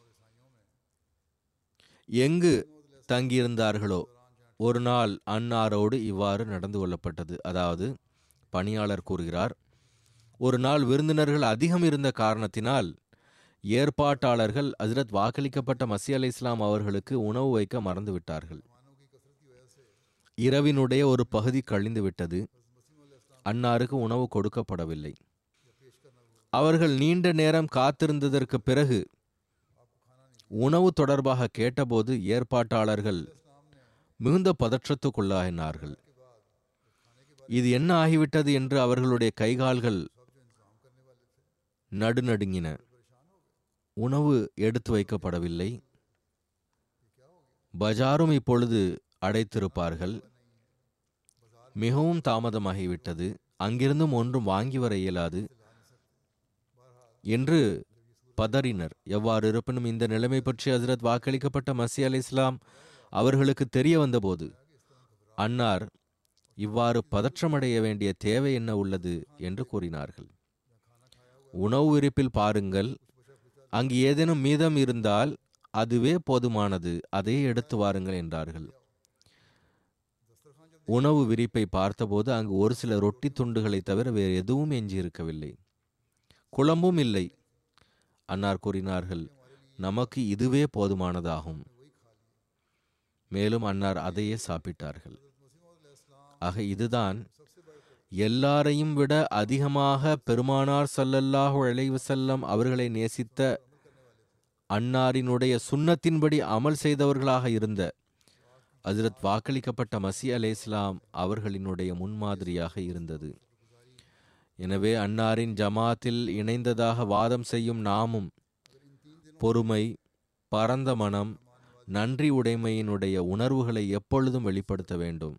எங்கு தங்கியிருந்தார்களோ ஒரு நாள் அன்னாரோடு இவ்வாறு நடந்து கொள்ளப்பட்டது. அதாவது பணியாளர் கூறுகிறார், ஒரு நாள் விருந்தினர்கள் அதிகம் இருந்த காரணத்தினால் ஏற்பாட்டாளர்கள் ஹஜ்ரத் வாக்களிக்கப்பட்ட மஸீஹ் அலைஹிஸ்ஸலாம் அவர்களுக்கு உணவு வைக்க மறந்துவிட்டார்கள். இரவினுடைய ஒரு பகுதி கழிந்து விட்டது. அன்னாருக்கு உணவு கொடுக்கப்படவில்லை. அவர்கள் நீண்ட நேரம் காத்திருந்ததற்கு பிறகு உணவு தொடர்பாக கேட்டபோது ஏற்பாட்டாளர்கள் மிகுந்த பதற்றத்துக்குள்ளாயினார்கள். இது என்ன ஆகிவிட்டது என்று அவர்களுடைய கைகால்கள் நடுநடுங்கின. உணவு எடுத்து வைக்கப்படவில்லை. பஜாரும் இப்பொழுது அடைத்திருப்பார்கள். மிகவும் தாமதமாகிவிட்டது. அங்கிருந்தும் ஒன்றும் வாங்கி வர இயலாது என்று பதறினர். எவ்வாறு இருப்பினும் இந்த நிலைமை பற்றி ஹஜ்ரத் வாக்களிக்கப்பட்ட மஸீஹ் அலைஹிஸ்ஸலாம் அவர்களுக்கு தெரிய வந்தபோது அன்னார் இவ்வாறு பதற்றமடைய வேண்டிய தேவை என்ன உள்ளது என்று கூறினார்கள். உணவு விரிப்பில் பாருங்கள், அங்கு ஏதேனும் மீதம் இருந்தால் அதுவே போதுமானது, அதை எடுத்து வாருங்கள் என்றார்கள். உணவு விரிப்பை பார்த்தபோது அங்கு ஒரு சில ரொட்டி துண்டுகளை தவிர வேறு எதுவும் எஞ்சியிருக்கவில்லை. குழம்பும் இல்லை. அன்னார் கூறினார்கள், நமக்கு இதுவே போதுமானதாகும். மேலும் அன்னார் அதையே சாப்பிட்டார்கள். ஆக இதுதான் எல்லாரையும் விட அதிகமாக பெருமானார் ஸல்லல்லாஹு அலைஹி வஸல்லம் அவர்களை நேசித்த, அன்னாரினுடைய சுன்னத்தின்படி அமல் செய்தவர்களாக இருந்த ஹஜ்ரத் வாக்களிக்கப்பட்ட மஸீஹ் அலைஹிஸ்ஸலாம் அவர்களினுடைய முன்மாதிரியாக இருந்தது. எனவே அன்னாரின் ஜமாத்தில் இணைந்ததாக வாதம் செய்யும் நாமும் பொறுமை, பரந்த மனம், நன்றி உடைமையினுடைய உணர்வுகளை எப்பொழுதும் வெளிப்படுத்த வேண்டும்.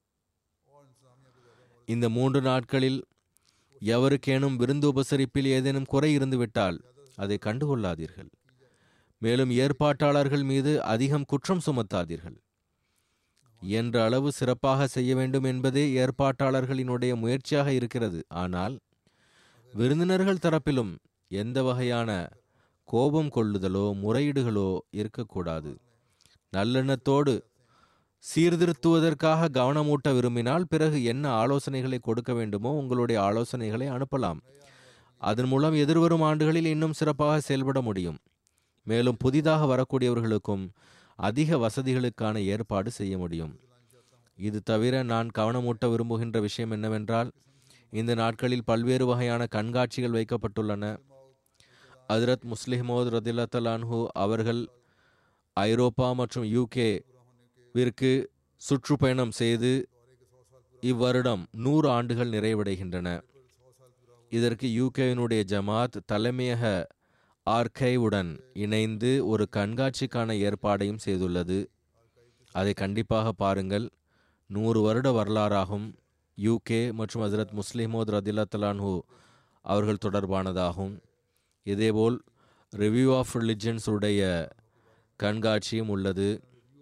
இந்த 3 நாட்களில் எவருக்கேனும் விருந்து உபசரிப்பில் ஏதேனும் குறை இருந்துவிட்டால் அதை கண்டுகொள்ளாதீர்கள். மேலும் ஏற்பாட்டாளர்கள் மீது அதிகம் குற்றம் சுமத்தாதீர்கள். என்ற அளவு சிறப்பாக செய்ய வேண்டும் என்பதே ஏற்பாட்டாளர்களினுடைய முயற்சியாக இருக்கிறது. ஆனால் விருந்தினர்கள் தரப்பிலும் எந்த வகையான கோபம் கொள்ளுதலோ முறையீடுகளோ இருக்கக்கூடாது. நல்லெண்ணத்தோடு சீர்திருத்துவதற்காக கவனமூட்ட விரும்பினால் பிறகு என்ன ஆலோசனைகளை கொடுக்க வேண்டுமோ உங்களுடைய ஆலோசனைகளை அனுப்பலாம். அதன் மூலம் எதிர்வரும் ஆண்டுகளில் இன்னும் சிறப்பாக செயல்பட முடியும். மேலும் புதிதாக வரக்கூடியவர்களுக்கும் அதிக வசதிகளுக்கான ஏற்பாடு செய்ய முடியும். இது தவிர நான் கவனமூட்ட விரும்புகின்ற விஷயம் என்னவென்றால், இந்த நாட்களில் பல்வேறு வகையான கண்காட்சிகள் வைக்கப்பட்டுள்ளன. ஹஜ்ரத் முஸ்லிஹ் மௌத் ரதியல்லாஹு அன்ஹு அவர்கள் ஐரோப்பா மற்றும் UK-விற்கு சுற்றுப்பயணம் செய்து இவ்வருடம் 100 ஆண்டுகள் நிறைவடைகின்றன. இதற்கு UK-வினுடைய ஜமாத் தலைமையக ஆர்கைவுடன் இணைந்து ஒரு கண்காட்சிக்கான ஏற்பாடையும் செய்துள்ளது. அதை கண்டிப்பாக பாருங்கள். 100 வருட வரலாறாகும். UK மற்றும் ஹஜ்ரத் முஸ்லிஹ் மௌத் ரதியல்லாஹு அன்ஹு அவர்கள் தொடர்பானதாகும். இதேபோல் ரிவ்யூ ஆஃப் ரிலிஜன்ஸ் உடைய கண்காட்சியும் உள்ளது.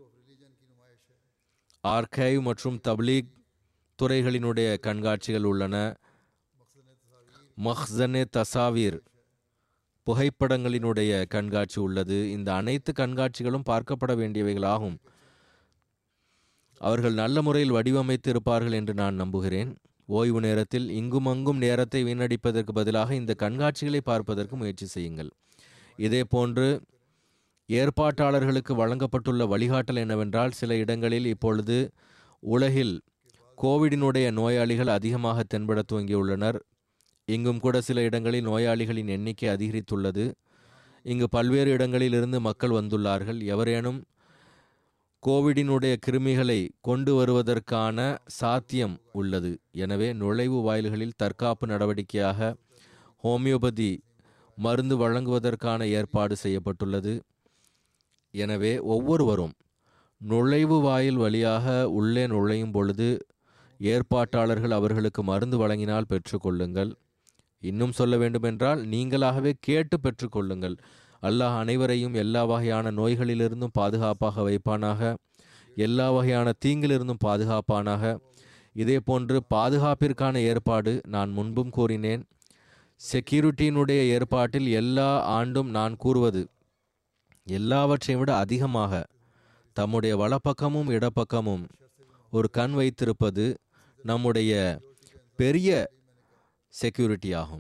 ஆர்கைவ் மற்றும் தப்லீக் துறைகளினுடைய கண்காட்சிகள் உள்ளன. மஹ்ஸனே தசாவீர் புகைப்படங்களினுடைய கண்காட்சி உள்ளது. இந்த அனைத்து கண்காட்சிகளும் பார்க்கப்பட வேண்டியவைகளாகும். அவர்கள் நல்ல முறையில் வடிவமைத்து இருப்பார்கள் என்று நான் நம்புகிறேன். ஓய்வு நேரத்தில் இங்கும் அங்கும் நேரத்தை வீணடிப்பதற்கு பதிலாக இந்த கண்காட்சிகளை பார்ப்பதற்கு முயற்சி செய்யுங்கள். இதே போன்று ஏற்பாட்டாளர்களுக்கு வழங்கப்பட்டுள்ள வழிகாட்டல் என்னவென்றால், சில இடங்களில் இப்பொழுது உலகில் கோவிடினுடைய நோயாளிகள் அதிகமாக தென்பட துவங்கியுள்ளனர். இங்கும் கூட சில இடங்களில் நோயாளிகளின் எண்ணிக்கை அதிகரித்துள்ளது. இங்கு பல்வேறு இடங்களில் இருந்து மக்கள் வந்துள்ளார்கள். எவரேனும் கோவிடினுடைய கிருமிகளை கொண்டு வருவதற்கான சாத்தியம் உள்ளது. எனவே நுழைவு வாயில்களில் தற்காப்பு நடவடிக்கையாக ஹோமியோபதி மருந்து வழங்குவதற்கான ஏற்பாடு செய்யப்பட்டுள்ளது. எனவே ஒவ்வொருவரும் நுழைவு வாயில் வழியாக உள்ளே நுழையும் பொழுது ஏற்பாட்டாளர்கள் அவர்களுக்கு மருந்து வழங்கினால் பெற்றுக்கொள்ளுங்கள். இன்னும் சொல்ல வேண்டுமென்றால் நீங்களாகவே கேட்டு பெற்றுக்கொள்ளுங்கள். அல்லாஹ் அனைவரையும் எல்லா வகையான நோய்களிலிருந்தும் பாதுகாப்பாக வைப்பானாக, எல்லா வகையான தீங்கிலிருந்தும் பாதுகாப்பானாக. இதே போன்று பாதுகாப்பிற்கான ஏற்பாடு நான் முன்பும் கூறினேன். செக்யூரிட்டியினுடைய ஏற்பாட்டில் எல்லா ஆண்டும் நான் கூறுவது, எல்லாவற்றையும் விட அதிகமாக தம்முடைய வலப்பக்கமும் இடப்பக்கமும் ஒரு கண் வைத்திருப்பது நம்முடைய பெரிய செக்யூரிட்டி ஆகும்.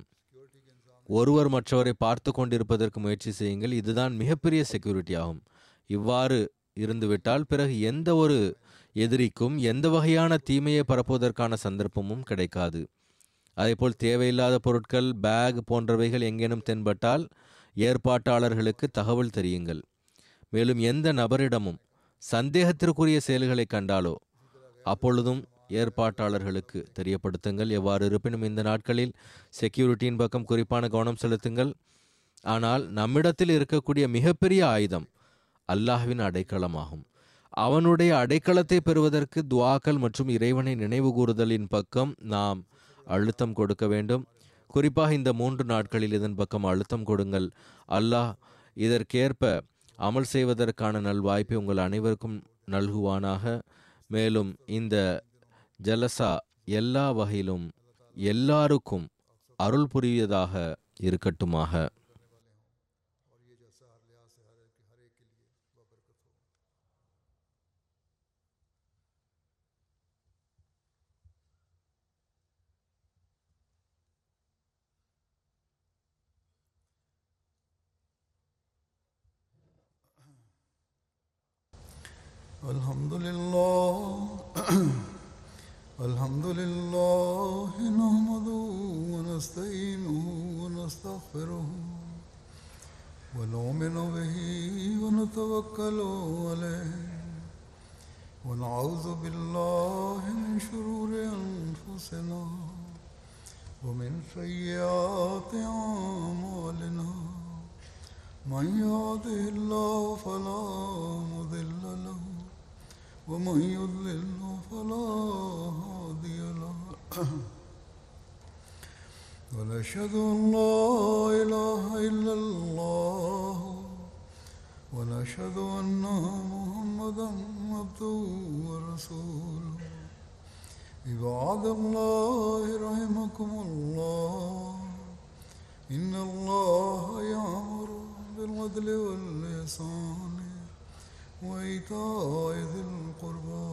ஒருவர் மற்றவரை பார்த்து கொண்டிருப்பதற்கு முயற்சி செய்யுங்கள். இதுதான் மிகப்பெரிய செக்யூரிட்டி ஆகும். இவ்வாறு இருந்துவிட்டால் பிறகு எந்த ஒரு எதிரிக்கும் எந்த வகையான தீமையை பரப்புவதற்கான சந்தர்ப்பமும் கிடைக்காது. அதேபோல் தேவையில்லாத பொருட்கள், பேக் போன்றவைகள் எங்கேனும் தென்பட்டால் ஏற்பாட்டாளர்களுக்கு தகவல் தெரியுங்கள். மேலும் எந்த நபரிடமும் சந்தேகத்திற்குரிய செயல்களை கண்டாலோ அப்பொழுதும் ஏற்பாட்டாளர்களுக்கு தெரியப்படுத்துங்கள். எவ்வாறு இருப்பினும் இந்த நாட்களில் செக்யூரிட்டியின் பக்கம் குறிப்பான கவனம் செலுத்துங்கள். ஆனால் நம்மிடத்தில் இருக்கக்கூடிய மிகப்பெரிய ஆயுதம் அல்லாஹ்வின் அடைக்கலமாகும். அவனுடைய அடைக்கலத்தை பெறுவதற்கு துஆக்கள் மற்றும் இறைவனை நினைவு கூறுதலின் பக்கம் நாம் அழுத்தம் கொடுக்க வேண்டும். குறிப்பாக இந்த 3 நாட்களில் இதன் பக்கம் அழுத்தம் கொடுங்கள். அல்லாஹ் இதற்கேற்ப அமல் செய்வதற்கான நல்வாய்ப்பை உங்கள் அனைவருக்கும் நல்குவானாக. மேலும் இந்த ஜலசா எல்லா வகையிலும் எல்லாருக்கும் அருள் புரியதாக இருக்கட்டுமாக. الحمد لله الحمد لله نحمده ونستعينه ونستغفره ونؤمن به ونتوكل عليه ونعوذ بالله من شرور أنفسنا ومن سيئات أعمالنا من يهده الله فلا مضل له ومن يضلل فلا هادي له ونشهد أن لا إله إلا الله ونشهد أن محمدا عبده ورسوله عباد الله رحمكم الله إن الله يأمر بالعدل والإحسان وإيتاء ذي القربى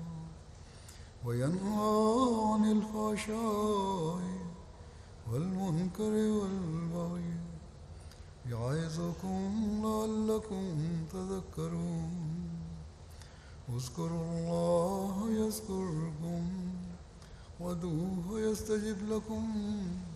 وينهى عن الفحشاء والمنكر والبغي يعظكم لعلكم تذكرون اذكروا الله يذكركم وادعوه يستجب لكم